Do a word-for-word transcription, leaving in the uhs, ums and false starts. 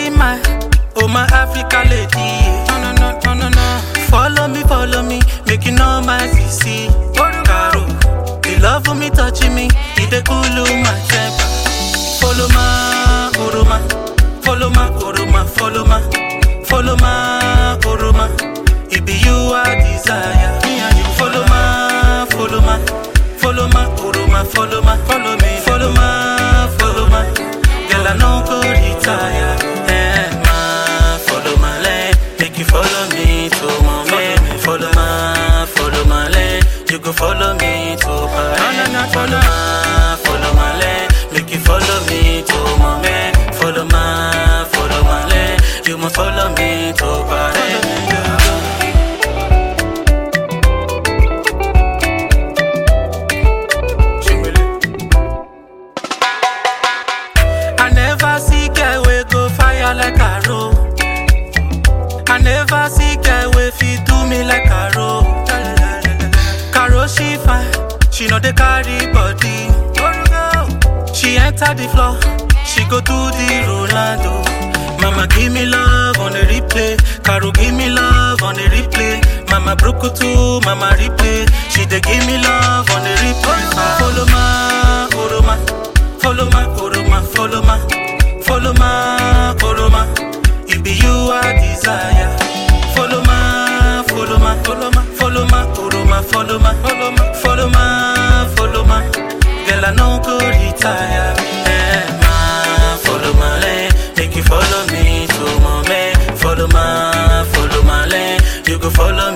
be my, oh my Africa lady. No, no, no, no, no, no. Follow me, follow me, make you know my C C. Caro, the love of me touching me, it the cool my temper. Follow my, oroma, follow my, oroma, follow my, follow my, oroma. It be you I desire, me and you. Follow my, follow my, follow my, oroma, follow my, follow me, follow my, follow my. Girl I no go retire, eh ma, follow my lane, make you follow me to my man. Follow my, follow my lane, you go follow me to Paris. Follow my, follow my lane, make you follow me to my man. Follow my, follow my lane, you must follow me to Paris. I never see girl we go fire like a roll. I never see girl we fit do me like a roll. Caro she fine, she know they carry body. She enter the floor, she go to the Rolando. Mama give me love on the replay, Caro give me love on the replay. Mama broke too, mama replay, she dey give me love on the replay. Follow my, oroma, follow my, oroma, follow my, follow my, oroma. It be you I desire. Follow my, follow my, follow my, follow my, oroma, follow my, follow my, follow my, follow my. Girl I no go retire, eh ma, follow my lane, make you follow me to my man. Follow my, follow my lane, you go follow